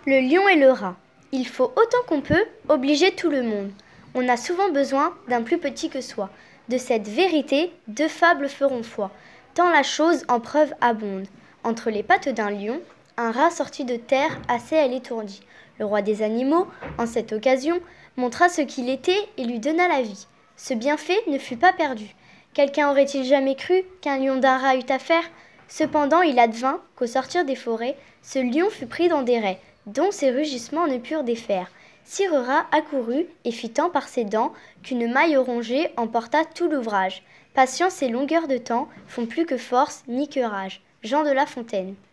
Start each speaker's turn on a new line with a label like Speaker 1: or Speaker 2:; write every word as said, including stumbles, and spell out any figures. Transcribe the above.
Speaker 1: Le lion et le rat. Il faut autant qu'on peut obliger tout le monde. On a souvent besoin d'un plus petit que soi. De cette vérité, deux fables feront foi, tant la chose en preuve abonde. Entre les pattes d'un lion, un rat sorti de terre assez à l'étourdi. Le roi des animaux, en cette occasion, montra ce qu'il était et lui donna la vie. Ce bienfait ne fut pas perdu. Quelqu'un aurait-il jamais cru qu'un lion d'un rat eût affaire ? Cependant, il advint qu'au sortir des forêts, ce lion fut pris dans des rets, dont ses rugissements ne purent défaire. Sire rat accourut et fit tant par ses dents qu'une maille rongée emporta tout l'ouvrage. Patience et longueur de temps font plus que force ni que rage. Jean de La Fontaine.